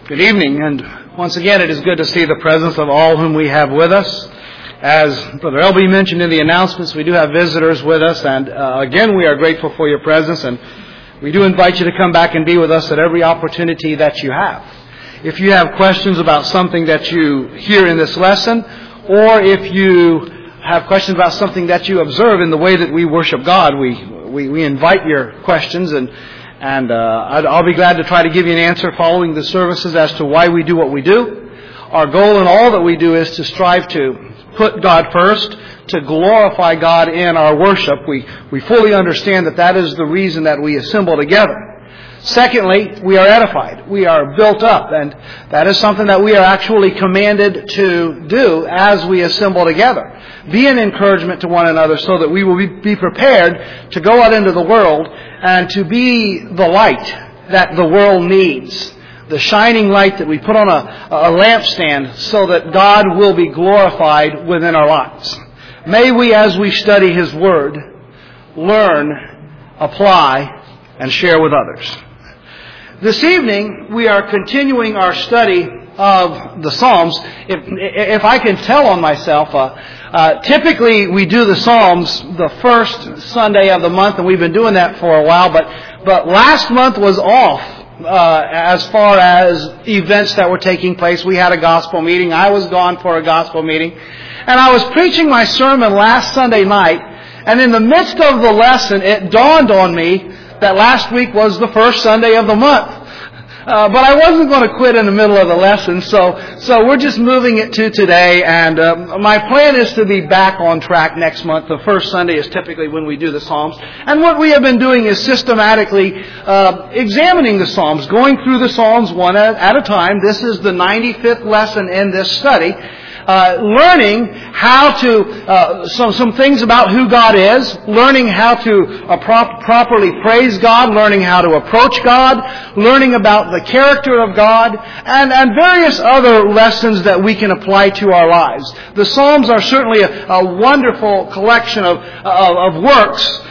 Good evening, and once again it is good to see the presence of all whom we have with us. As Brother Elby mentioned in the announcements, we do have visitors with us, and again we are grateful for your presence, and we do invite you to come back and be with us at every opportunity that you have. If you have questions about something that you hear in this lesson, or if you have questions about something that you observe in the way that we worship God, we invite your questions, and I'll be glad to try to give you an answer following the services as to why we do what we do. Our goal in all that we do is to strive to put God first, to glorify God in our worship. We fully understand that is the reason that we assemble together. Secondly, we are edified. We are built up, and that is something that we are actually commanded to do as we assemble together. Be an encouragement to one another so that we will be prepared to go out into the world and to be the light that the world needs. The shining light that we put on a lampstand so that God will be glorified within our lives. May we, as we study His Word, learn, apply, and share with others. This evening, we are continuing our study of the Psalms. If I can tell on myself, typically we do the Psalms the first Sunday of the month, and we've been doing that for a while, but last month was off as far as events that were taking place. We had a gospel meeting. I was gone for a gospel meeting, and I was preaching my sermon last Sunday night, and in the midst of the lesson, it dawned on me that last week was the first Sunday of the month. But I wasn't going to quit in the middle of the lesson, so we're just moving it to today, and my plan is to be back on track next month. The first Sunday is typically when we do the Psalms. And what we have been doing is systematically examining the Psalms, going through the Psalms one at a time. This is the 95th lesson in this study. Learning how to, some things about who God is, learning how to properly praise God, learning how to approach God, learning about the character of God, and various other lessons that we can apply to our lives. The Psalms are certainly a wonderful collection of works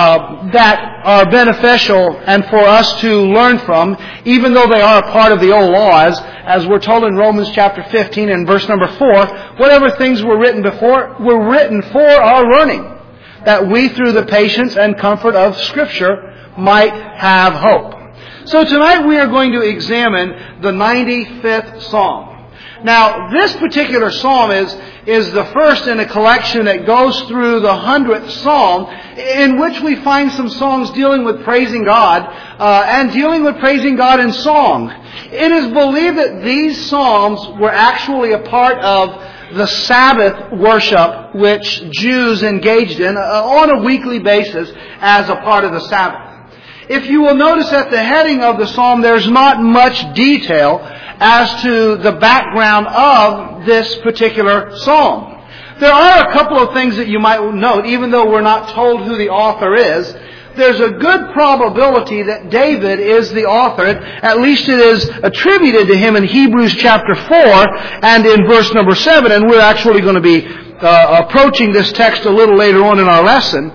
that are beneficial and for us to learn from, even though they are a part of the old law, as we're told in Romans chapter 15 and verse number 4, whatever things were written before were written for our learning, that we through the patience and comfort of Scripture might have hope. So tonight we are going to examine the 95th Psalm. Now, this particular psalm is the first in a collection that goes through the 100th psalm, in which we find some songs dealing with praising God, and dealing with praising God in song. It is believed that these psalms were actually a part of the Sabbath worship which Jews engaged in on a weekly basis as a part of the Sabbath. If you will notice at the heading of the psalm, there's not much detail as to the background of this particular psalm. There are a couple of things that you might note, even though we're not told who the author is. There's a good probability that David is the author. At least it is attributed to him in Hebrews chapter 4 and in verse number 7. And we're actually going to be approaching this text a little later on in our lesson.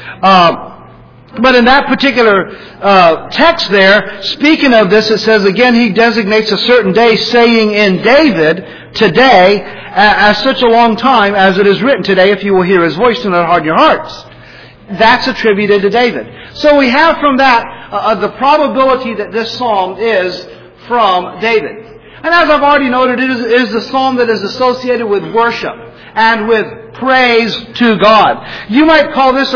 But in that particular text there, speaking of this, it says, again, he designates a certain day, saying in David, today, as such a long time as it is written today, if you will hear His voice, do not harden your hearts. That's attributed to David. So we have from that the probability that this psalm is from David. And as I've already noted, it is the psalm that is associated with worship and with praise to God. You might call this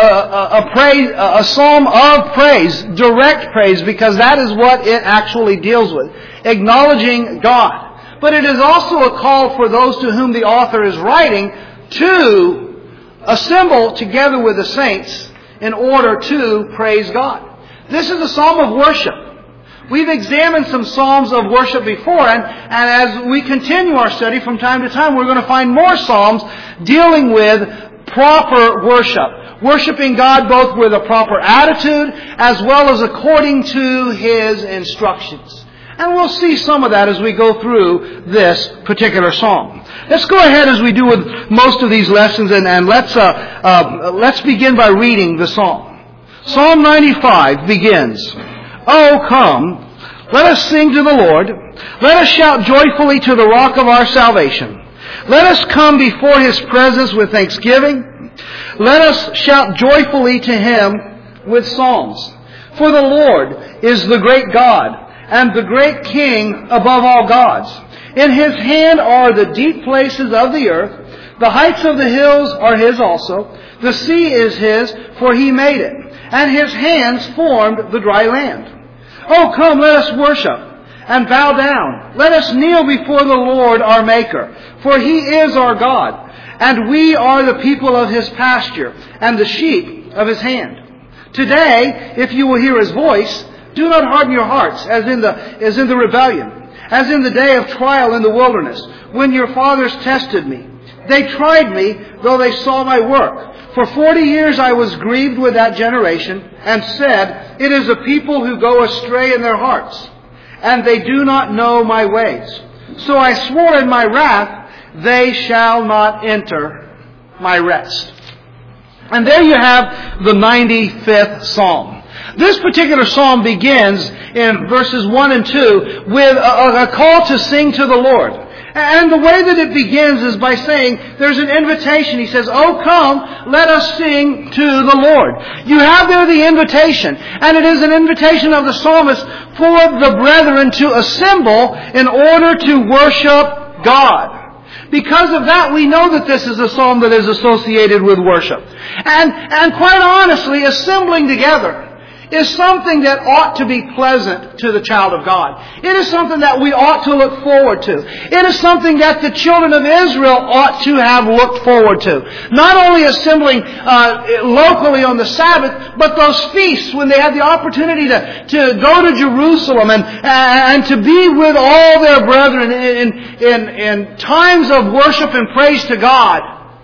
a psalm of praise, direct praise, because that is what it actually deals with, acknowledging God. But it is also a call for those to whom the author is writing to assemble together with the saints in order to praise God. This is a psalm of worship. We've examined some psalms of worship before, and as we continue our study from time to time, we're going to find more psalms dealing with proper worship. Worshiping God both with a proper attitude as well as according to His instructions. And we'll see some of that as we go through this particular psalm. Let's go ahead as we do with most of these lessons, and let's begin by reading the psalm. Psalm 95 begins, "Oh, come, Let us sing to the Lord. Let us shout joyfully to the rock of our salvation. Let us come before His presence with thanksgiving. Let us shout joyfully to Him with psalms. For the Lord is the great God and the great King above all gods. In His hand are the deep places of the earth. The heights of the hills are His also. The sea is His, for He made it. And His hands formed the dry land. Oh, come, let us worship and bow down. Let us kneel before the Lord our Maker. For He is our God, and we are the people of His pasture and the sheep of His hand. Today, if you will hear His voice, do not harden your hearts as in the rebellion, as in the day of trial in the wilderness, when your fathers tested me. They tried me, though they saw my work. For 40 years I was grieved with that generation, and said, it is a people who go astray in their hearts, and they do not know my ways. So I swore in my wrath, they shall not enter my rest. And there you have the 95th Psalm. This particular psalm begins in verses 1 and 2 with a call to sing to the Lord. And the way that it begins is by saying there's an invitation. He says, oh, come, let us sing to the Lord. You have there the invitation. And it is an invitation of the psalmist for the brethren to assemble in order to worship God. Because of that, we know that this is a psalm that is associated with worship. And quite honestly, assembling together is something that ought to be pleasant to the child of God. It is something that we ought to look forward to. It is something that the children of Israel ought to have looked forward to. Not only assembling locally on the Sabbath, but those feasts when they had the opportunity to go to Jerusalem and to be with all their brethren in times of worship and praise to God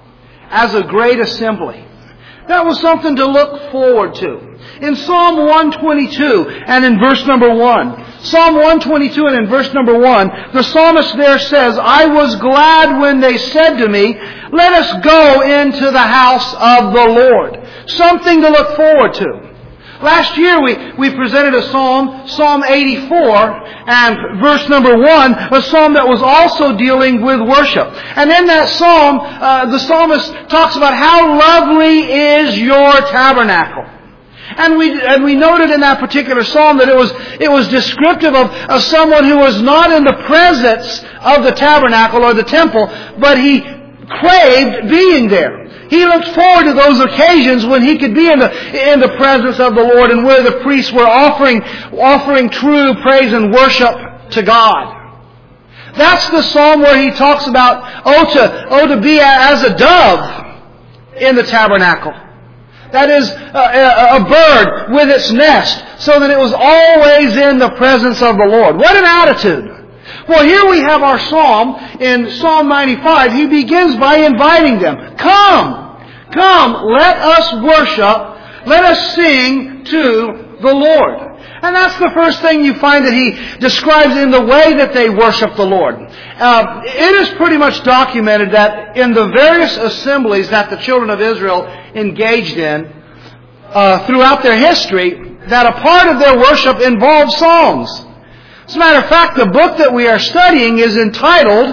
as a great assembly. That was something to look forward to. In Psalm 122 and in verse number 1, Psalm 122 and in verse number 1, the psalmist there says, I was glad when they said to me, let us go into the house of the Lord. Something to look forward to. Last year we presented a psalm, Psalm 84, and verse number 1, a psalm that was also dealing with worship. And in that psalm, the psalmist talks about how lovely is your tabernacle. And we noted in that particular psalm that it was descriptive of someone who was not in the presence of the tabernacle or the temple, but he craved being there. He looked forward to those occasions when he could be in the presence of the Lord and where the priests were offering true praise and worship to God. That's the psalm where he talks about, to be as a dove in the tabernacle. That is a bird with its nest, so that it was always in the presence of the Lord. What an attitude! Well, here we have our psalm in Psalm 95. He begins by inviting them. Come, let us worship, let us sing to the Lord. And that's the first thing you find that he describes in the way that they worship the Lord. It is pretty much documented that in the various assemblies that the children of Israel engaged in throughout their history, that a part of their worship involved songs. As a matter of fact, the book that we are studying is entitled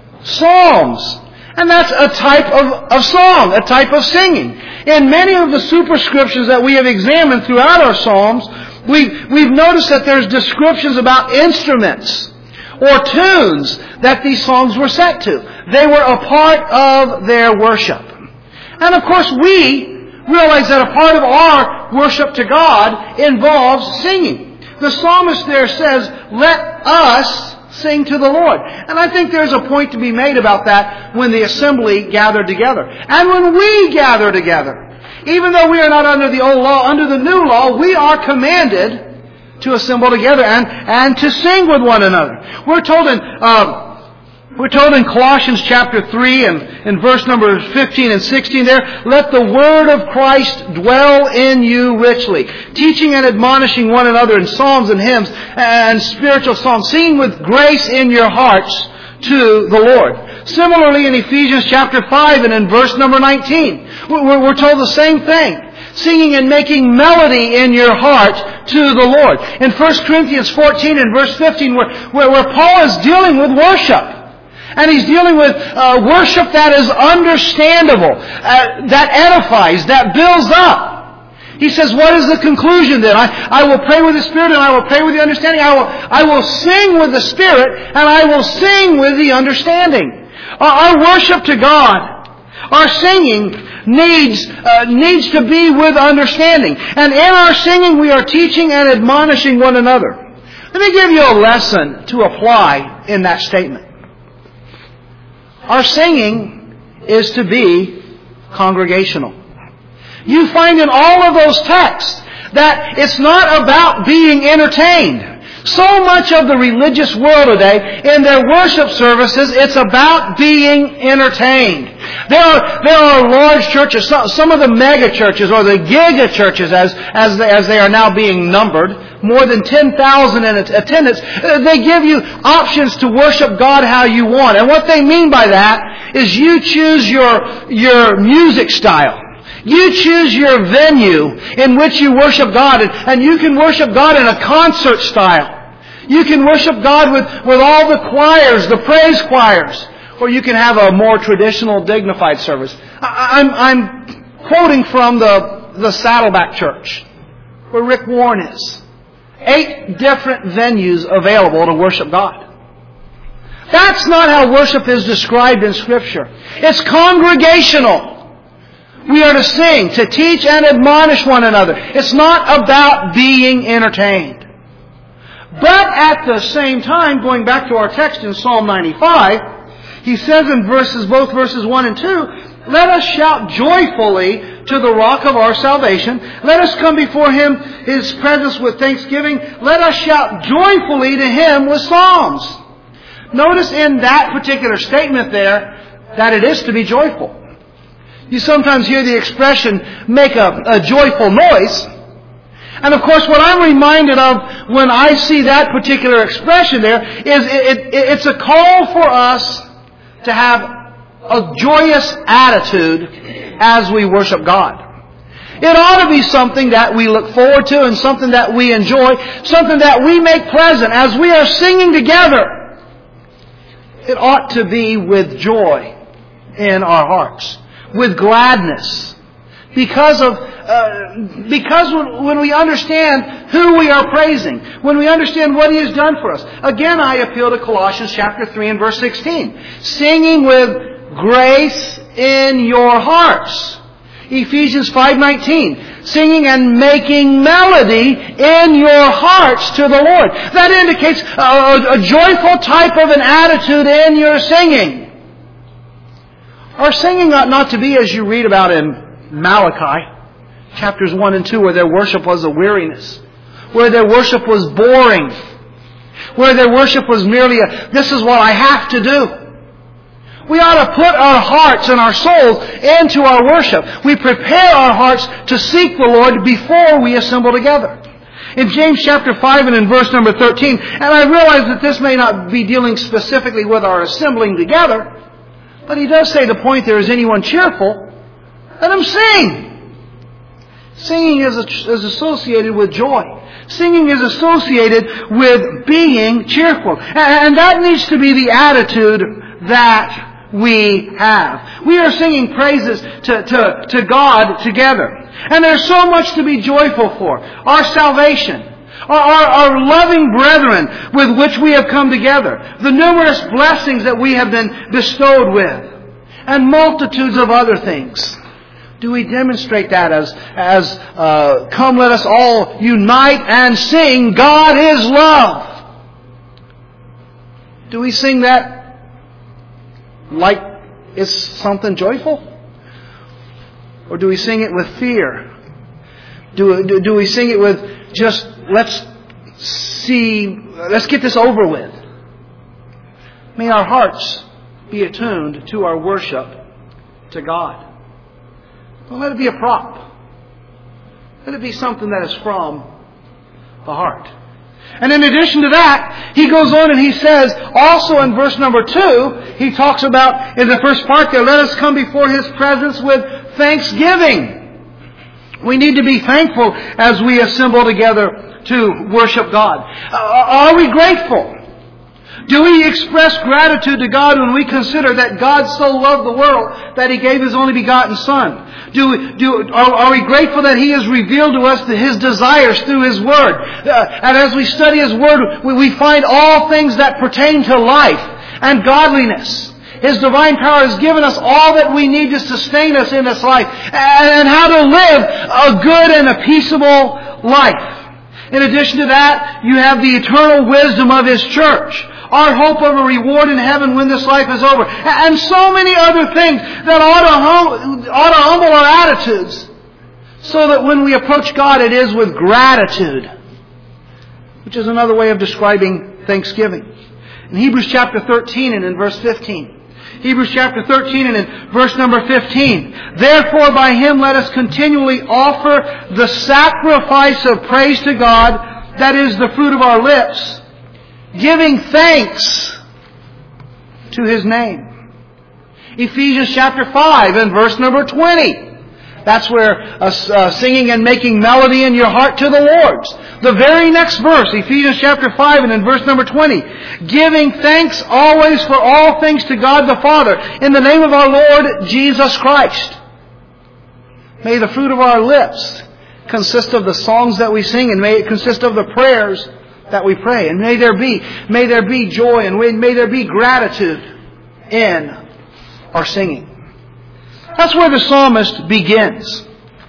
Psalms. And that's a type of song, a type of singing. In many of the superscriptions that we have examined throughout our Psalms, we've noticed that there's descriptions about instruments or tunes that these songs were set to. They were a part of their worship. And of course we realize that a part of our worship to God involves singing. The psalmist there says, let us sing to the Lord. And I think there's a point to be made about that when the assembly gathered together. And when we gather together, even though we are not under the old law, under the new law, we are commanded to assemble together and to sing with one another. We're told in Colossians chapter 3 and in verse number 15 and 16 there, let the word of Christ dwell in you richly, teaching and admonishing one another in psalms and hymns and spiritual songs, singing with grace in your hearts to the Lord. Similarly in Ephesians chapter 5 and in verse number 19, we're told the same thing. singing and making melody in your heart to the Lord. In 1 Corinthians 14 and verse 15, where Paul is dealing with worship. And he's dealing with worship that is understandable, that edifies, that builds up. He says, what is the conclusion then? I will pray with the Spirit and I will pray with the understanding. I will sing with the Spirit and I will sing with the understanding. Our worship to God, our singing needs to be with understanding. And in our singing we are teaching and admonishing one another. Let me give you a lesson to apply in that statement. Our singing is to be congregational. You find in all of those texts that it's not about being entertained. So much of the religious world today, in their worship services, it's about being entertained. There are large churches, some of the mega churches or the giga churches as they are now being numbered, more than 10,000 in attendance. They give you options to worship God how you want. And what they mean by that is you choose your music style. You choose your venue in which you worship God, and you can worship God in a concert style. You can worship God with all the choirs, the praise choirs, or you can have a more traditional, dignified service. I'm quoting from the Saddleback Church, where Rick Warren is. 8 different venues available to worship God. That's not how worship is described in Scripture. It's congregational. We are to sing, to teach and admonish one another. It's not about being entertained. But at the same time, going back to our text in Psalm 95, he says in both verses 1 and 2, let us shout joyfully to the rock of our salvation. Let us come before His presence with thanksgiving. Let us shout joyfully to Him with psalms. Notice in that particular statement there that it is to be joyful. You sometimes hear the expression, make a joyful noise. And of course, what I'm reminded of when I see that particular expression there is it's a call for us to have a joyous attitude as we worship God. It ought to be something that we look forward to and something that we enjoy, something that we make pleasant as we are singing together. It ought to be with joy in our hearts, with gladness, because when we understand who we are praising, when we understand what He has done for us. Again, I appeal to Colossians chapter 3 and verse 16. Singing with grace in your hearts. Ephesians 5:19. Singing and making melody in your hearts to the Lord. That indicates a joyful type of an attitude in your singing. Our singing ought not to be as you read about in Malachi, chapters 1 and 2, where their worship was a weariness, where their worship was boring, where their worship was merely this is what I have to do. We ought to put our hearts and our souls into our worship. We prepare our hearts to seek the Lord before we assemble together. In James chapter 5 and in verse number 13, and I realize that this may not be dealing specifically with our assembling together, but he does say the point there, is anyone cheerful? Let him sing. Singing is associated with joy. Singing is associated with being cheerful. And that needs to be the attitude that we have. We are singing praises to God together. And there's so much to be joyful for. Our salvation. Our loving brethren with which we have come together. The numerous blessings that we have been bestowed with. And multitudes of other things. Do we demonstrate that as come let us all unite and sing, God is love? Do we sing that like it's something joyful? Or do we sing it with fear? Do we sing it with just let's get this over with? May our hearts be attuned to our worship to God. Don't let it be a prop. Let it be something that is from the heart. And in addition to that, he goes on and he says, also in verse number 2, he talks about, in the first part there, let us come before His presence with thanksgiving. We need to be thankful as we assemble together to worship God. Are we grateful? Do we express gratitude to God when we consider that God so loved the world that He gave His only begotten Son? Are we grateful that He has revealed to us His desires through His Word? And as we study His Word, we find all things that pertain to life and godliness. His divine power has given us all that we need to sustain us in this life and how to live a good and a peaceable life. In addition to that, you have the eternal wisdom of His church. Our hope of a reward in heaven when this life is over. And so many other things that ought to humble our attitudes so that when we approach God it is with gratitude, which is another way of describing thanksgiving. In Hebrews chapter 13 and in verse 15. Hebrews chapter 13 and in verse number 15. Therefore by Him let us continually offer the sacrifice of praise to God, that is the fruit of our lips, giving thanks to His name. Ephesians chapter 5 and verse number 20. That's where singing and making melody in your heart to the Lord's. The very next verse, Ephesians chapter 5 and in verse number 20. Giving thanks always for all things to God the Father in the name of our Lord Jesus Christ. May the fruit of our lips consist of the songs that we sing, and may it consist of the prayers that we pray. And may there be joy and may there be gratitude in our singing. That's where the psalmist begins.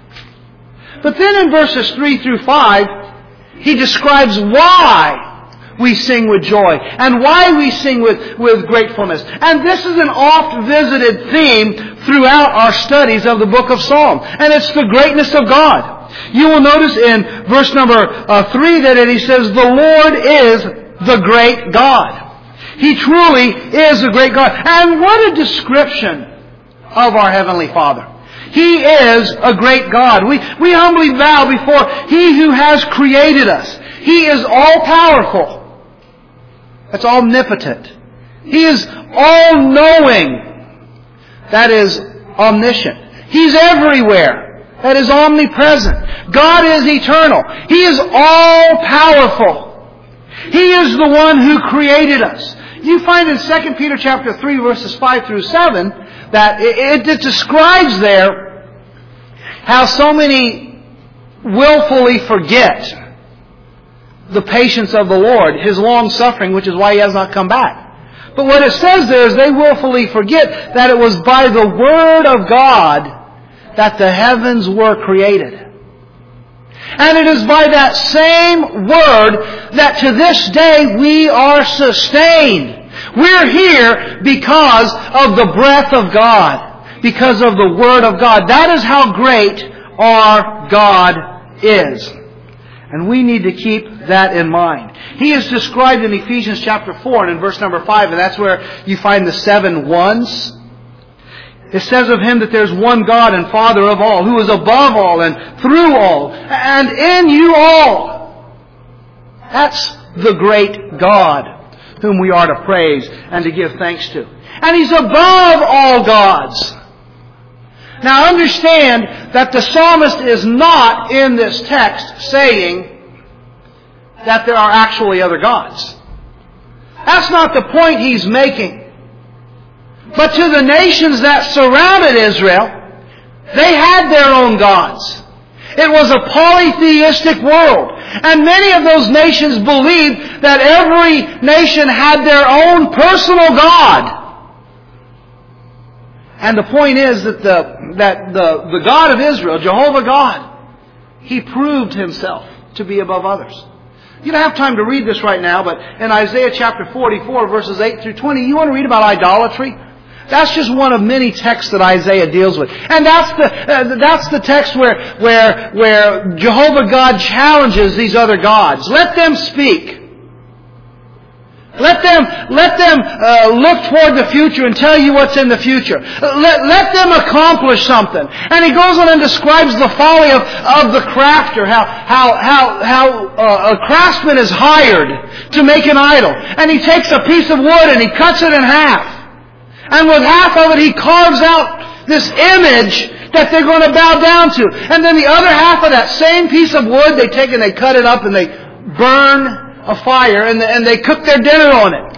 But then in verses 3 through 5, he describes why we sing with joy and why we sing with gratefulness. And this is an oft-visited theme throughout our studies of the book of Psalms. And it's the greatness of God. You will notice in verse number 3 that he says, the Lord is the great God. He truly is a great God. And what a description of our Heavenly Father. He is a great God. We humbly bow before He who has created us. He is all-powerful. That's omnipotent. He is all-knowing. That is omniscient. He's everywhere. That is omnipresent. God is eternal. He is all-powerful. He is the one who created us. You find in 2 Peter chapter 3 verses 5 through 7 that it describes there how so many willfully forget the patience of the Lord, His long suffering, which is why He has not come back. But what it says there is they willfully forget that it was by the Word of God that the heavens were created. And it is by that same Word that to this day we are sustained. We're here because of the breath of God, because of the Word of God. That is how great our God is. And we need to keep that in mind. He is described in Ephesians chapter 4 and in verse number 5, and that's where you find the 7 ones. It says of Him that there's one God and Father of all, who is above all and through all, and in you all. That's the great God whom we are to praise and to give thanks to. And He's above all gods. Now understand that the psalmist is not in this text saying that there are actually other gods. That's not the point he's making. But to the nations that surrounded Israel, they had their own gods. It was a polytheistic world. And many of those nations believed that every nation had their own personal God. And the point is that the God of Israel, Jehovah God, He proved Himself to be above others. You don't have time to read this right now, but in Isaiah chapter 44, verses 8 through 20, you want to read about idolatry? That's just one of many texts that Isaiah deals with. And that's the text where Jehovah God challenges these other gods. Let them speak. Let them look toward the future and tell you what's in the future. Let them accomplish something. And he goes on and describes the folly of the crafter, how a craftsman is hired to make an idol. And he takes a piece of wood and he cuts it in half. And with half of it he carves out this image that they're going to bow down to. And then the other half of that same piece of wood, they take and they cut it up and they burn a fire and they cook their dinner on it.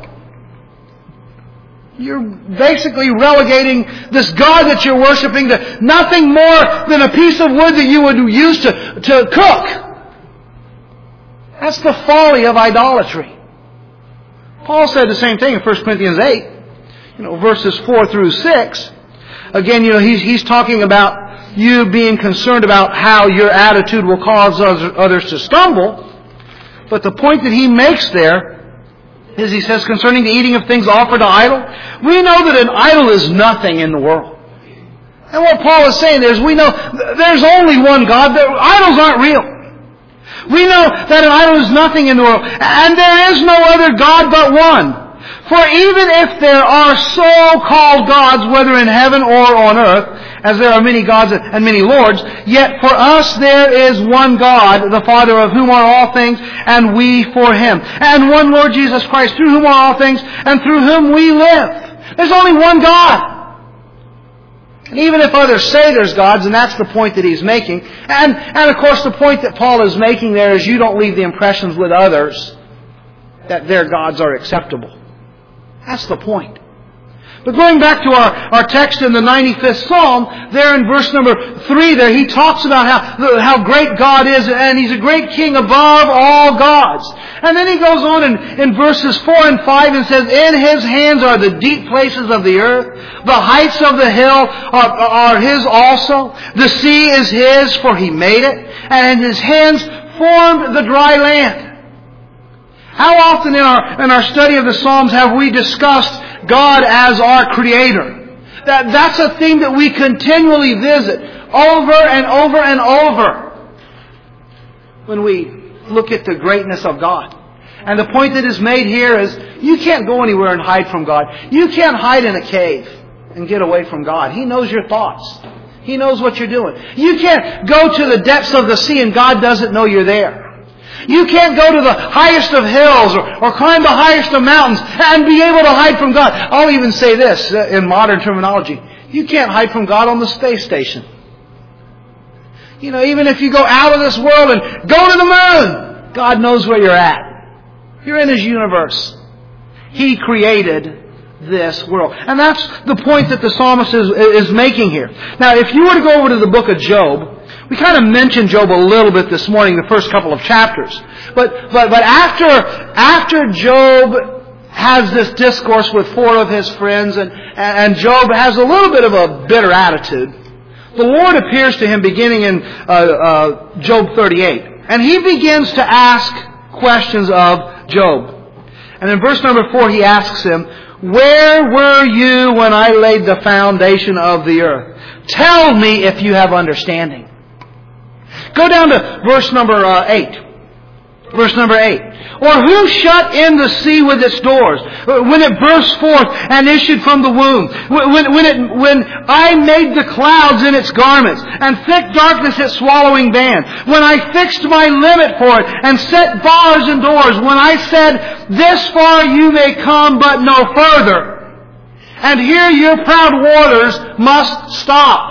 You're basically relegating this God that you're worshiping to nothing more than a piece of wood that you would use to cook. That's the folly of idolatry. Paul said the same thing in 1 Corinthians 8, verses 4 through 6. Again, he's talking about you being concerned about how your attitude will cause others to stumble. But the point that he makes there is, he says, concerning the eating of things offered to idol, we know that an idol is nothing in the world. And what Paul is saying is, we know there's only one God. Idols aren't real. We know that an idol is nothing in the world. And there is no other God but one. For even if there are so-called gods, whether in heaven or on earth, as there are many gods and many lords, yet for us there is one God, the Father, of whom are all things, and we for Him. And one Lord Jesus Christ, through whom are all things, and through whom we live. There's only one God. And even if others say there's gods, and that's the point that he's making, and of course the point that Paul is making there is, you don't leave the impressions with others that their gods are acceptable. That's the point. But going back to our text in the 95th Psalm, there in verse number 3 there, he talks about how great God is, and He's a great King above all gods. And then he goes on in verses 4 and 5 and says, in His hands are the deep places of the earth. The heights of the hill are His also. The sea is His, for He made it. And His hands formed the dry land. How often in our study of the Psalms have we discussed God as our Creator? That's a theme that we continually visit over and over and over when we look at the greatness of God. And the point that is made here is, you can't go anywhere and hide from God. You can't hide in a cave and get away from God. He knows your thoughts. He knows what you're doing. You can't go to the depths of the sea and God doesn't know you're there. You can't go to the highest of hills or climb the highest of mountains and be able to hide from God. I'll even say this in modern terminology. You can't hide from God on the space station. Even if you go out of this world and go to the moon, God knows where you're at. You're in His universe. He created this world. And that's the point that the psalmist is making here. Now, if you were to go over to the book of Job, we kind of mentioned Job a little bit this morning, the first couple of chapters. But after Job has this discourse with 4 of his friends, and Job has a little bit of a bitter attitude, the Lord appears to him beginning in Job 38. And He begins to ask questions of Job. And in verse number 4 He asks him, where were you when I laid the foundation of the earth? Tell me if you have understanding. Go down to verse number 8. Verse number 8. Or who shut in the sea with its doors, when it burst forth and issued from the womb? When I made the clouds in its garments, and thick darkness its swallowing band? When I fixed my limit for it, and set bars and doors? When I said, this far you may come, but no further, and here your proud waters must stop.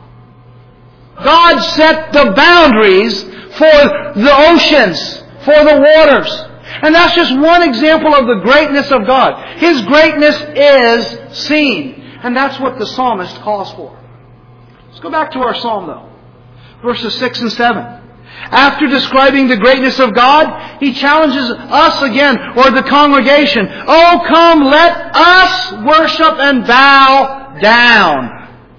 God set the boundaries for the oceans, for the waters. And that's just one example of the greatness of God. His greatness is seen. And that's what the psalmist calls for. Let's go back to our psalm though. Verses 6 and 7. After describing the greatness of God, he challenges us again, or the congregation. Oh, come, let us worship and bow down.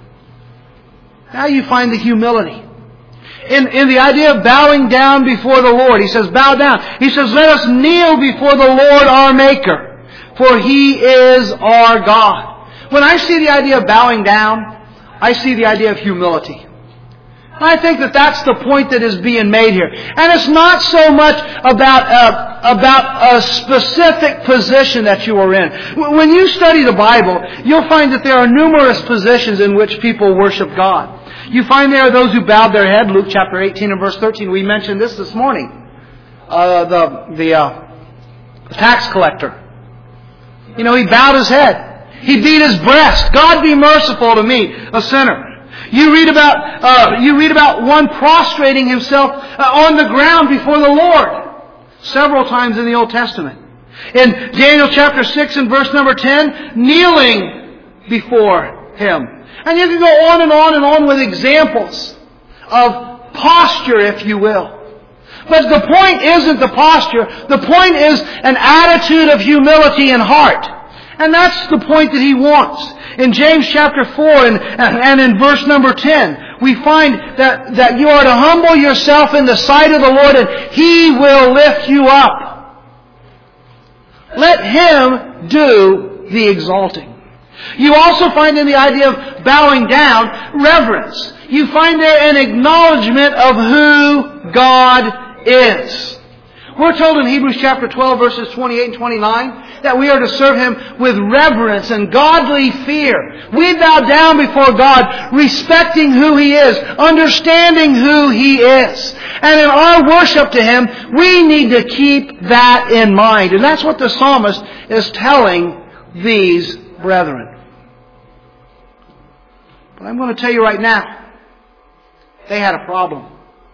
Now you find the humility. In the idea of bowing down before the Lord. He says, bow down. He says, let us kneel before the Lord our Maker, for He is our God. When I see the idea of bowing down, I see the idea of humility. I think that that's the point that is being made here. And it's not so much about a specific position that you are in. When you study the Bible, you'll find that there are numerous positions in which people worship God. You find there are those who bowed their head. Luke chapter 18 and verse 13. We mentioned this morning. The tax collector. He bowed his head. He beat his breast. God be merciful to me, a sinner. You read about one prostrating himself on the ground before the Lord several times in the Old Testament. In Daniel chapter 6 and verse number 10, kneeling before Him. And you can go on and on and on with examples of posture, if you will. But the point isn't the posture. The point is an attitude of humility and heart. And that's the point that He wants. In James chapter 4 and in verse number 10, we find that you are to humble yourself in the sight of the Lord and He will lift you up. Let Him do the exalting. You also find in the idea of bowing down reverence. You find there an acknowledgement of who God is. We're told in Hebrews chapter 12 verses 28 and 29 that we are to serve Him with reverence and godly fear. We bow down before God, respecting who He is, understanding who He is. And in our worship to Him, we need to keep that in mind. And that's what the psalmist is telling these brethren. But I'm going to tell you right now, they had a problem.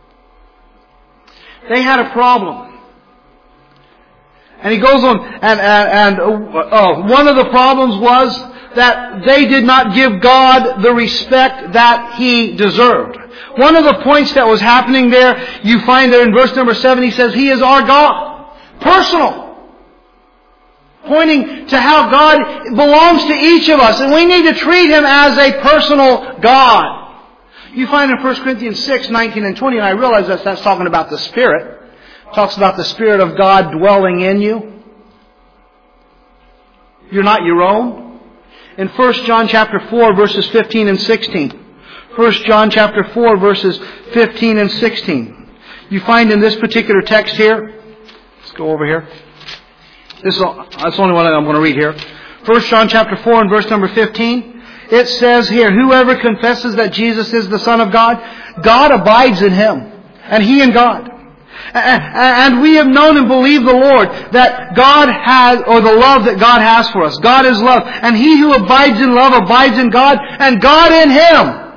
They had a problem. And he goes on, and one of the problems was that they did not give God the respect that He deserved. One of the points that was happening there, you find that in verse number 7, he says, He is our God. Personal. Pointing to how God belongs to each of us. And we need to treat Him as a personal God. You find in 1 Corinthians 6, 19 and 20, and I realize that's talking about the Spirit. It talks about the Spirit of God dwelling in you. You're not your own. In 1 John chapter 4, verses 15 and 16. 1 John chapter 4, verses 15 and 16. You find in this particular text here, let's go over here. That's the only one I'm going to read here. 1 John chapter 4 and verse number 15. It says here, whoever confesses that Jesus is the Son of God, God abides in Him, and He in God. And we have known and believed the Lord that God has, or the love that God has for us. God is love. And he who abides in love abides in God, and God in Him.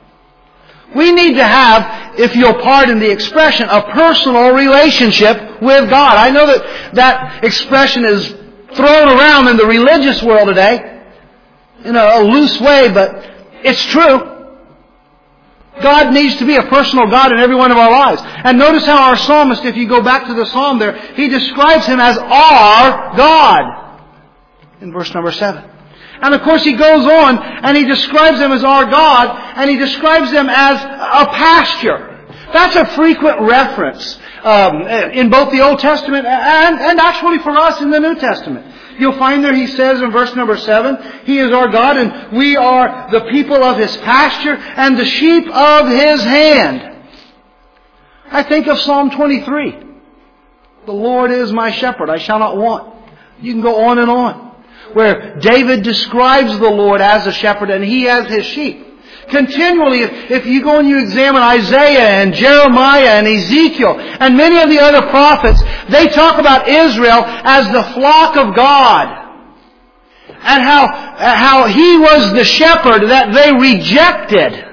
We need to have, if you'll pardon the expression, a personal relationship with God. I know that expression is thrown around in the religious world today in a loose way, but it's true. God needs to be a personal God in every one of our lives. And notice how our psalmist, if you go back to the psalm there, he describes Him as our God in verse number 7. And of course he goes on and he describes Him as our God, and he describes Him as a pasture. That's a frequent reference in both the Old Testament and actually for us in the New Testament. You'll find there he says in verse number 7, He is our God and we are the people of His pasture and the sheep of His hand. I think of Psalm 23. The Lord is my shepherd, I shall not want. You can go on and on. Where David describes the Lord as a shepherd and He as His sheep. Continually, if you go and you examine Isaiah and Jeremiah and Ezekiel and many of the other prophets, they talk about Israel as the flock of God. And how He was the shepherd that they rejected.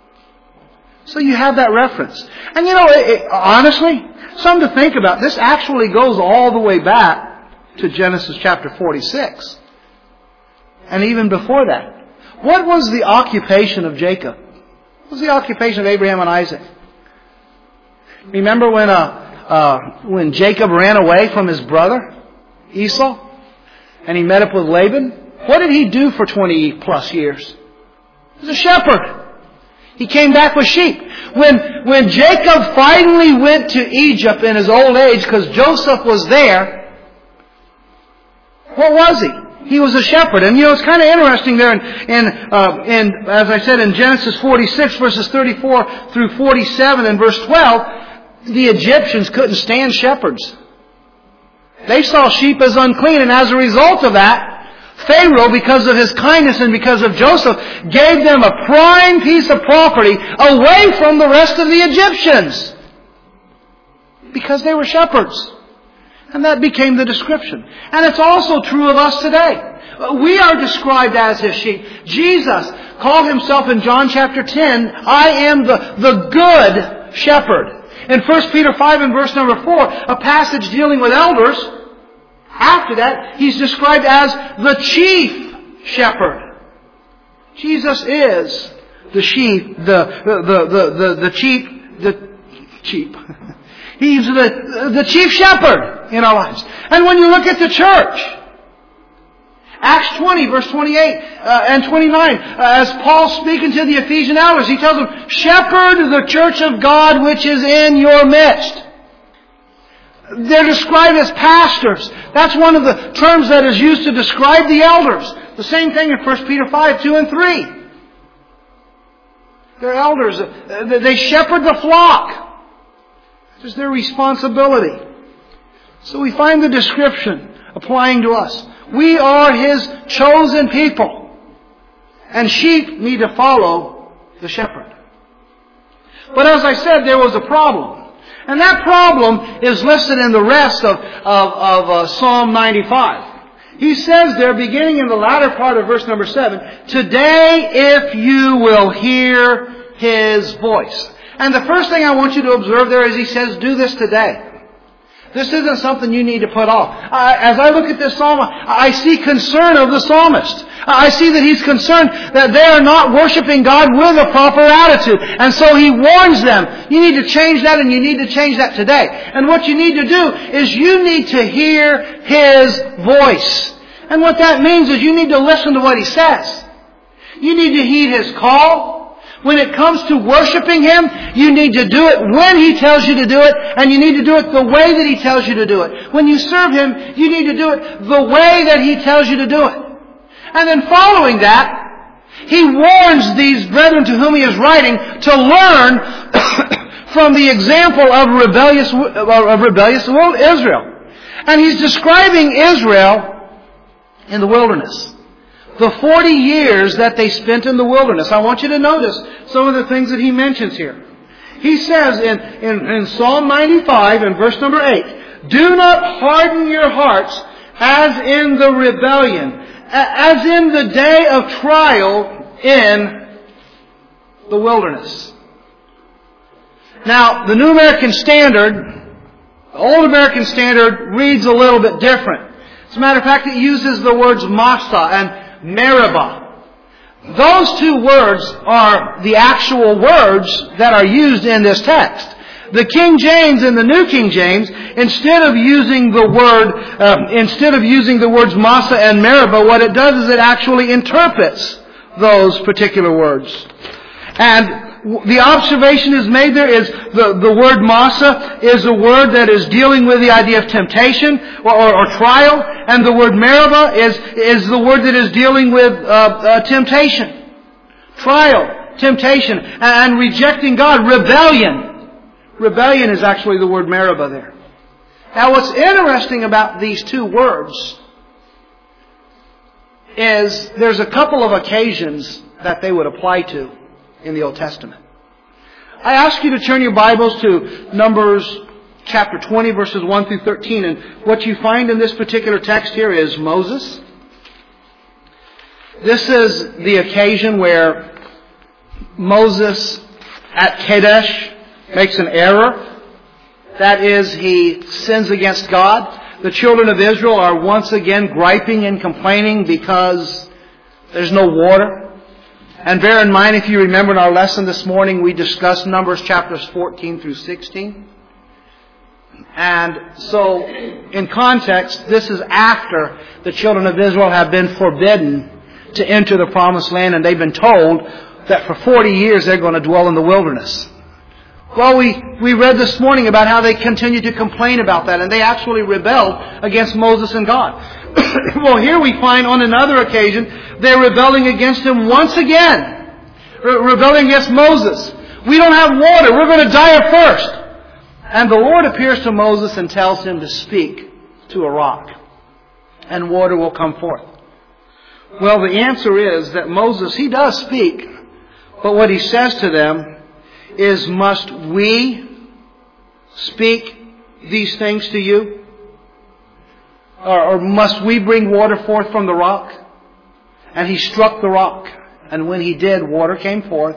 So you have that reference. And honestly, something to think about. This actually goes all the way back to Genesis chapter 46. And even before that. What was the occupation of Jacob? What was the occupation of Abraham and Isaac? Remember when Jacob ran away from his brother Esau and he met up with Laban? What did he do for 20 plus years? He was a shepherd. He came back with sheep. When Jacob finally went to Egypt in his old age because Joseph was there, what was he? He was a shepherd. And it's kind of interesting there in as I said, in Genesis 46 verses 34 through 47 and verse 12, the Egyptians couldn't stand shepherds. They saw sheep as unclean, and as a result of that, Pharaoh, because of his kindness and because of Joseph, gave them a prime piece of property away from the rest of the Egyptians. Because they were shepherds. And that became the description. And it's also true of us today. We are described as His sheep. Jesus called Himself in John chapter 10, I am the good shepherd. In 1 Peter 5 and verse number 4, a passage dealing with elders, after that, He's described as the chief shepherd. Jesus is the sheep, the chief. He's the chief shepherd in our lives. And when you look at the church, Acts 20, verse 28 and 29, as Paul speaking to the Ephesian elders, he tells them, shepherd the church of God which is in your midst. They're described as pastors. That's one of the terms that is used to describe the elders. The same thing in 1 Peter 5, 2 and 3. They're elders. They shepherd the flock. This is their responsibility. So we find the description applying to us. We are His chosen people. And sheep need to follow the shepherd. But as I said, there was a problem. And that problem is listed in the rest of Psalm 95. He says there, beginning in the latter part of verse number 7, today if you will hear His voice. And the first thing I want you to observe there is He says, do this today. This isn't something you need to put off. As I look at this psalm, I see concern of the psalmist. I see that he's concerned that they are not worshiping God with a proper attitude. And so he warns them, you need to change that and you need to change that today. And what you need to do is you need to hear His voice. And what that means is you need to listen to what He says. You need to heed His call. When it comes to worshiping Him, you need to do it when He tells you to do it, and you need to do it the way that He tells you to do it. When you serve Him, you need to do it the way that He tells you to do it. And then following that, He warns these brethren to whom He is writing to learn from the example of rebellious world Israel. And He's describing Israel in the wilderness. The 40 years that they spent in the wilderness. I want you to notice some of the things that he mentions here. He says in Psalm 95 in verse number 8, do not harden your hearts as in the rebellion, as in the day of trial in the wilderness. Now, the New American Standard, the Old American Standard reads a little bit different. As a matter of fact, it uses the words Massah and Meribah. Those two words are the actual words that are used in this text. The King James and the New King James, instead of using the words Massah and Meribah, what it does is it actually interprets those particular words. And the observation is made there is the word Massah is a word that is dealing with the idea of temptation or trial, and the word Meribah is the word that is dealing with temptation, trial, temptation, and rejecting God, rebellion. Rebellion is actually the word Meribah there. Now what's interesting about these two words is there's a couple of occasions that they would apply to in the Old Testament. I ask you to turn your Bibles to Numbers chapter 20 verses 1 through 13, and what you find in this particular text here is Moses. This is the occasion where Moses at Kadesh makes an error. That is, he sins against God. The children of Israel are once again griping and complaining because there's no water. And bear in mind, if you remember in our lesson this morning, we discussed Numbers chapters 14 through 16. And so, in context, this is after the children of Israel have been forbidden to enter the promised land, and they've been told that for 40 years they're going to dwell in the wilderness. Well, we read this morning about how they continued to complain about that, and they actually rebelled against Moses and God. Well, here we find on another occasion, they're rebelling against Him once again. Rebelling against Moses. We don't have water. We're going to die of thirst. And the Lord appears to Moses and tells him to speak to a rock, and water will come forth. Well, the answer is that Moses, he does speak, but what he says to them is, must we speak these things to you? or must we bring water forth from the rock? And he struck the rock. And when he did, water came forth.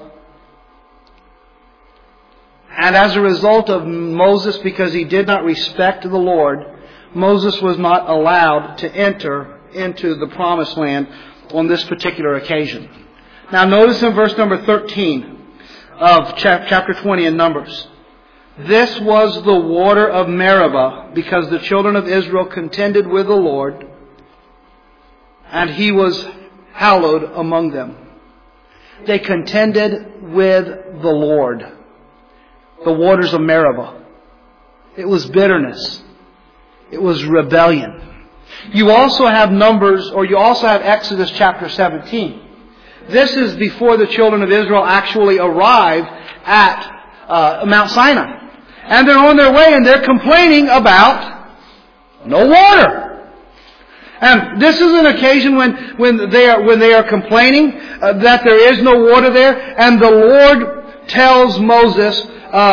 And as a result of Moses, because he did not respect the Lord, Moses was not allowed to enter into the promised land on this particular occasion. Now notice in verse number 13 of chapter 20 in Numbers. This was the water of Meribah, because the children of Israel contended with the Lord, and he was hallowed among them. They contended with the Lord. The waters of Meribah. It was bitterness. It was rebellion. You also have Exodus chapter 17. This is before the children of Israel actually arrive at Mount Sinai. And they're on their way and they're complaining about no water. And this is an occasion when they are complaining that there is no water there, and the Lord tells Moses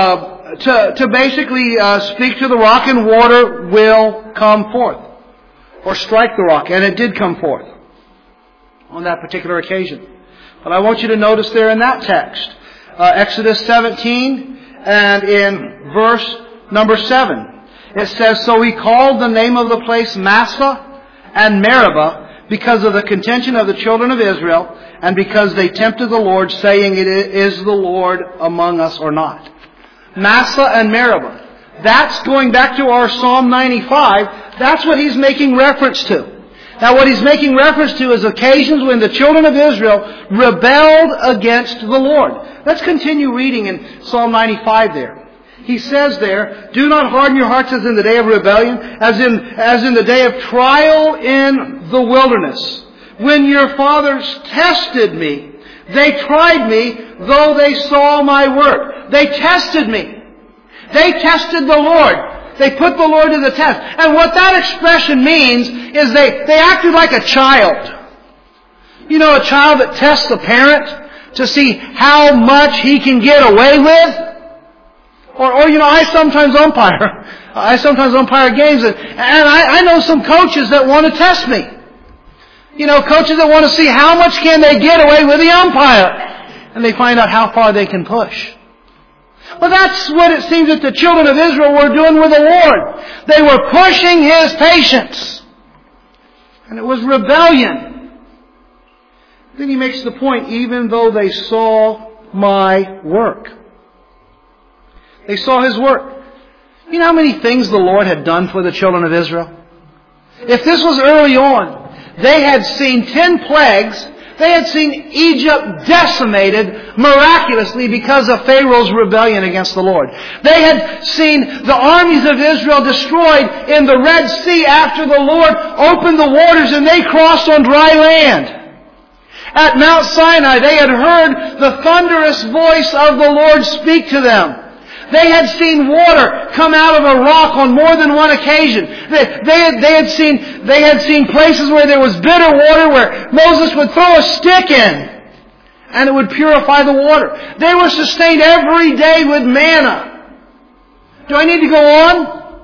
to basically speak to the rock, and water will come forth, or strike the rock, and it did come forth on that particular occasion. But I want you to notice there in that text, Exodus 17 and in verse number 7, it says, "So he called the name of the place Massah and Meribah, because of the contention of the children of Israel, and because they tempted the Lord, saying, Is the Lord among us or not?" Massah and Meribah. That's going back to our Psalm 95. That's what he's making reference to. Now what he's making reference to is occasions when the children of Israel rebelled against the Lord. Let's continue reading in Psalm 95 there. He says there, "Do not harden your hearts as in the day of rebellion, as in the day of trial in the wilderness. When your fathers tested me, they tried me, though they saw my work." They tested me. They tested the Lord. They put the Lord to the test. And what that expression means is they acted like a child. You know, a child that tests a parent to see how much he can get away with? Or I sometimes umpire. I sometimes umpire games, and I know some coaches that want to test me. Coaches that want to see how much can they get away with the umpire. And they find out how far they can push. Well, that's what it seems that the children of Israel were doing with the Lord. They were pushing His patience. And it was rebellion. Then he makes the point, even though they saw my work. They saw His work. You know how many things the Lord had done for the children of Israel? If this was early on, they had seen 10 plagues. They had seen Egypt decimated miraculously because of Pharaoh's rebellion against the Lord. They had seen the armies of Israel destroyed in the Red Sea after the Lord opened the waters and they crossed on dry land. At Mount Sinai, they had heard the thunderous voice of the Lord speak to them. They had seen water come out of a rock on more than one occasion. They had seen places where there was bitter water where Moses would throw a stick in and it would purify the water. They were sustained every day with manna. Do I need to go on?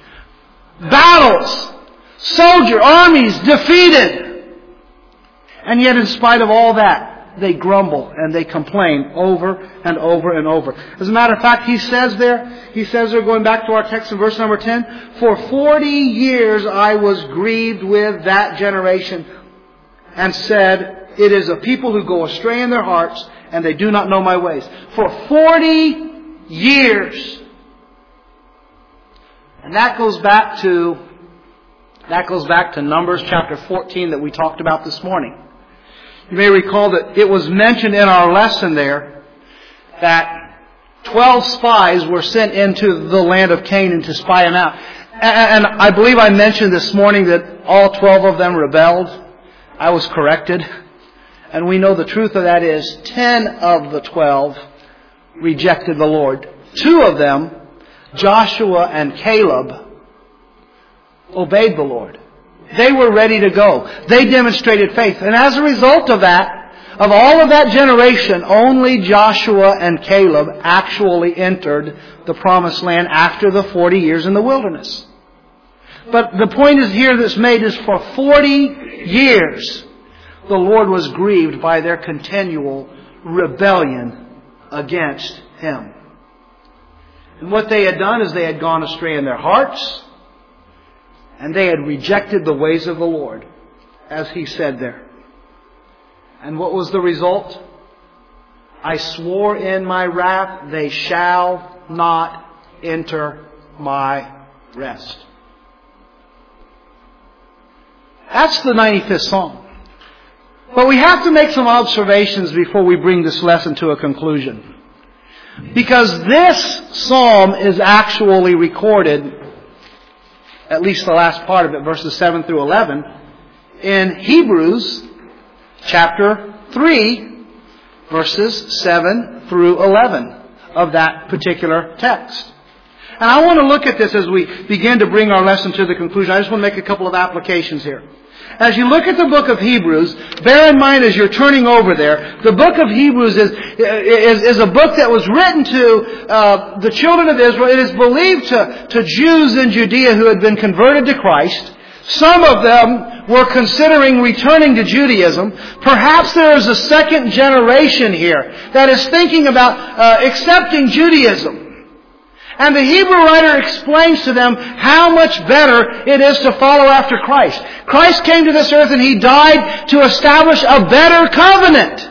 Battles, armies defeated. And yet in spite of all that, they grumble and they complain over and over and over. As a matter of fact, he says there, going back to our text in verse number 10, "For 40 years I was grieved with that generation and said, It is a people who go astray in their hearts and they do not know my ways." For 40 years. And that goes back to Numbers chapter 14 that we talked about this morning. You may recall that it was mentioned in our lesson there that 12 spies were sent into the land of Canaan to spy them out. And I believe I mentioned this morning that all 12 of them rebelled. I was corrected. And we know the truth of that is 10 of the 12 rejected the Lord. 2 of them, Joshua and Caleb, obeyed the Lord. They were ready to go. They demonstrated faith. And as a result of that, of all of that generation, only Joshua and Caleb actually entered the promised land after the 40 years in the wilderness. But the point is here that's made is for 40 years the Lord was grieved by their continual rebellion against Him. And what they had done is they had gone astray in their hearts, and they had rejected the ways of the Lord, as He said there. And what was the result? I swore in my wrath, they shall not enter my rest. That's the 95th Psalm. But we have to make some observations before we bring this lesson to a conclusion. Because this psalm is actually recorded, at least the last part of it, verses 7 through 11, in Hebrews chapter 3, verses 7 through 11 of that particular text. And I want to look at this as we begin to bring our lesson to the conclusion. I just want to make a couple of applications here. As you look at the book of Hebrews, bear in mind as you're turning over there, the book of Hebrews is a book that was written to the children of Israel. It is believed to Jews in Judea who had been converted to Christ. Some of them were considering returning to Judaism. Perhaps there is a second generation here that is thinking about accepting Judaism. And the Hebrew writer explains to them how much better it is to follow after Christ. Christ came to this earth and He died to establish a better covenant.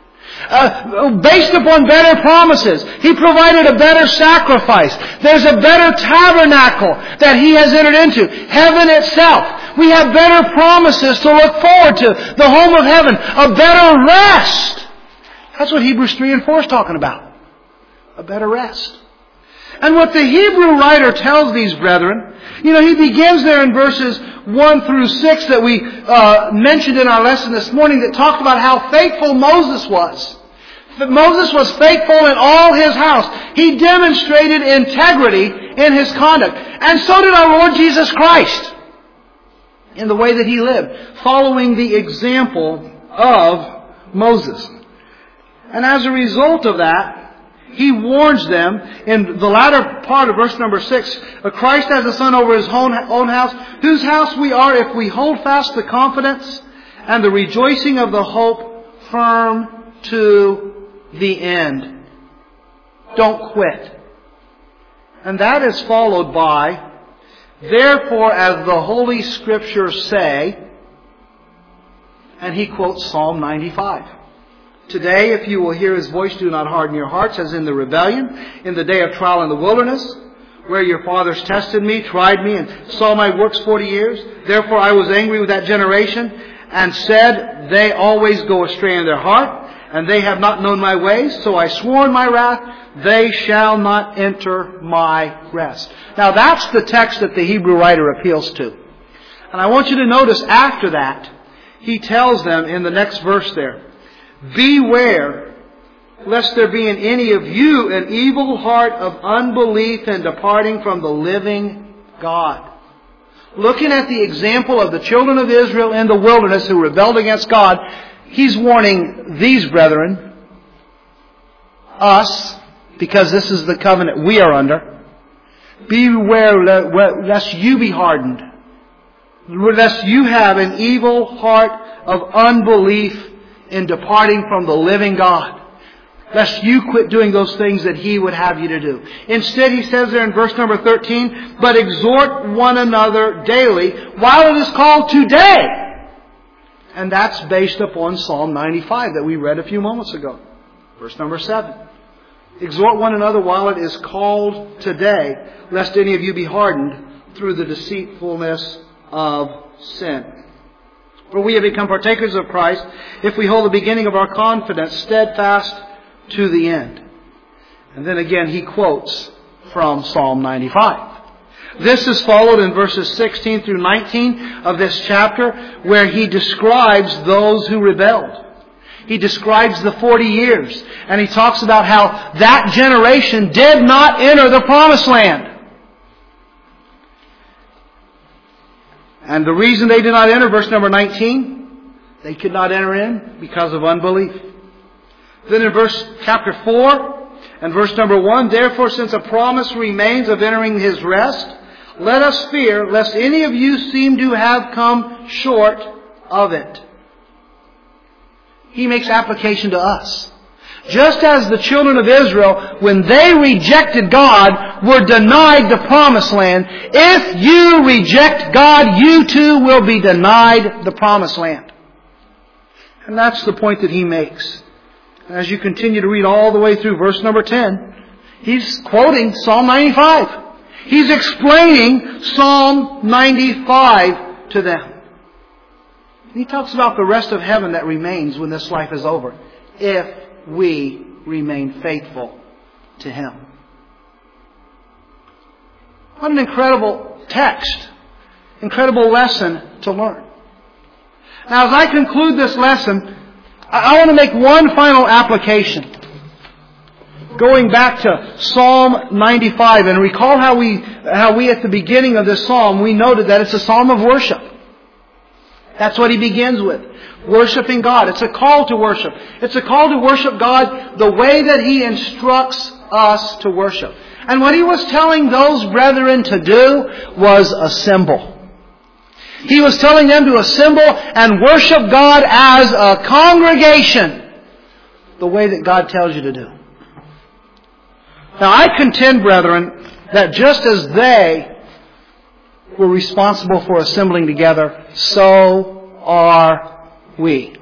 Based upon better promises. He provided a better sacrifice. There's a better tabernacle that He has entered into. Heaven itself. We have better promises to look forward to. The home of heaven. A better rest. That's what Hebrews 3 and 4 is talking about. A better rest. And what the Hebrew writer tells these brethren, he begins there in verses 1 through 6 that we mentioned in our lesson this morning that talked about how faithful Moses was. That Moses was faithful in all his house. He demonstrated integrity in his conduct. And so did our Lord Jesus Christ in the way that He lived, following the example of Moses. And as a result of that, He warns them in the latter part of verse number 6, Christ has a son over His own house, whose house we are if we hold fast the confidence and the rejoicing of the hope firm to the end. Don't quit. And that is followed by, therefore as the Holy Scriptures say, and he quotes Psalm 95. Today, if you will hear His voice, do not harden your hearts, as in the rebellion, in the day of trial in the wilderness, where your fathers tested me, tried me, and saw my works 40 years. Therefore I was angry with that generation, and said, they always go astray in their heart, and they have not known my ways. So I swore in my wrath, they shall not enter my rest. Now that's the text that the Hebrew writer appeals to. And I want you to notice after that, he tells them in the next verse there, beware, lest there be in any of you an evil heart of unbelief and departing from the living God. Looking at the example of the children of Israel in the wilderness who rebelled against God, he's warning these brethren, us, because this is the covenant we are under, beware lest you be hardened, lest you have an evil heart of unbelief in departing from the living God, lest you quit doing those things that He would have you to do. Instead, he says there in verse number 13, but exhort one another daily while it is called today. And that's based upon Psalm 95 that we read a few moments ago. Verse number 7. Exhort one another while it is called today, lest any of you be hardened through the deceitfulness of sin. For we have become partakers of Christ if we hold the beginning of our confidence steadfast to the end. And then again he quotes from Psalm 95. This is followed in verses 16 through 19 of this chapter, where he describes those who rebelled. He describes the 40 years. And he talks about how that generation did not enter the promised land. And the reason they did not enter, verse number 19, they could not enter in because of unbelief. Then in chapter 4 and verse number 1, therefore since a promise remains of entering His rest, let us fear lest any of you seem to have come short of it. He makes application to us. Just as the children of Israel, when they rejected God, were denied the promised land, if you reject God, you too will be denied the promised land. And that's the point that he makes. As you continue to read all the way through verse number 10, he's quoting Psalm 95. He's explaining Psalm 95 to them. He talks about the rest of heaven that remains when this life is over, if we remain faithful to Him. What an incredible text, incredible lesson to learn. Now, as I conclude this lesson, I want to make one final application. Going back to Psalm 95, and recall how we at the beginning of this psalm, we noted that it's a psalm of worship. That's what he begins with. Worshiping God. It's a call to worship. It's a call to worship God the way that He instructs us to worship. And what he was telling those brethren to do was assemble. He was telling them to assemble and worship God as a congregation the way that God tells you to do. Now, I contend, brethren, that just as they were responsible for assembling together, so are we.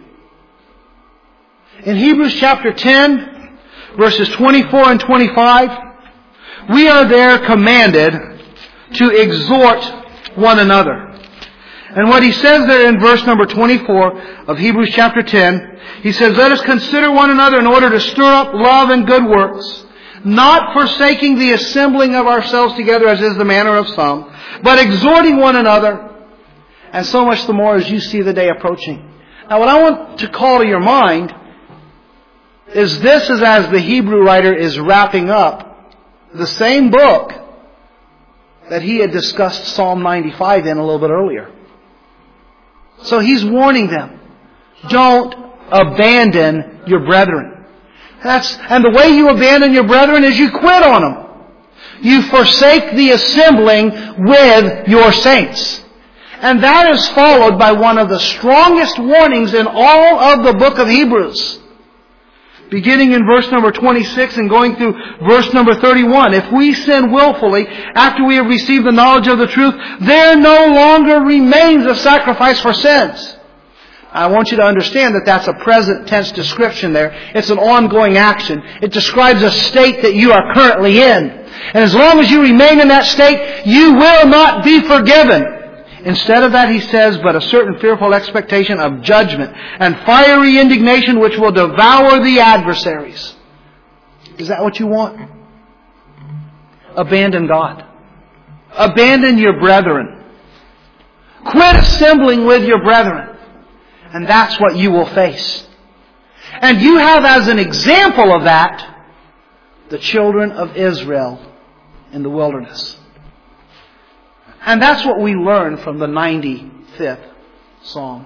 In Hebrews chapter 10, verses 24 and 25, we are there commanded to exhort one another. And what he says there in verse number 24 of Hebrews chapter 10, he says, "Let us consider one another in order to stir up love and good works, not forsaking the assembling of ourselves together as is the manner of some, but exhorting one another, and so much the more as you see the day approaching." Now, what I want to call to your mind is this is as the Hebrew writer is wrapping up the same book that he had discussed Psalm 95 in a little bit earlier. So he's warning them, don't abandon your brethren. And the way you abandon your brethren is you quit on them. You forsake the assembling with your saints. And that is followed by one of the strongest warnings in all of the book of Hebrews. Beginning in verse number 26 and going through verse number 31. If we sin willfully after we have received the knowledge of the truth, there no longer remains a sacrifice for sins. I want you to understand that that's a present tense description there. It's an ongoing action. It describes a state that you are currently in. And as long as you remain in that state, you will not be forgiven. Instead of that, he says, but a certain fearful expectation of judgment and fiery indignation which will devour the adversaries. Is that what you want? Abandon God. Abandon your brethren. Quit assembling with your brethren. And that's what you will face. And you have as an example of that the children of Israel in the wilderness. And that's what we learn from the 95th Psalm.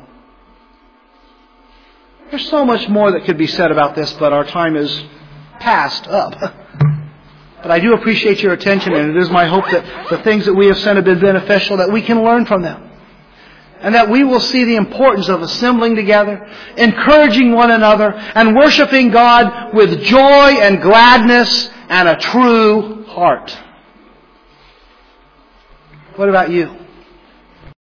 There's so much more that could be said about this, but our time is past up. But I do appreciate your attention, and it is my hope that the things that we have said have been beneficial, that we can learn from them. And that we will see the importance of assembling together, encouraging one another, and worshiping God with joy and gladness and a true heart. What about you?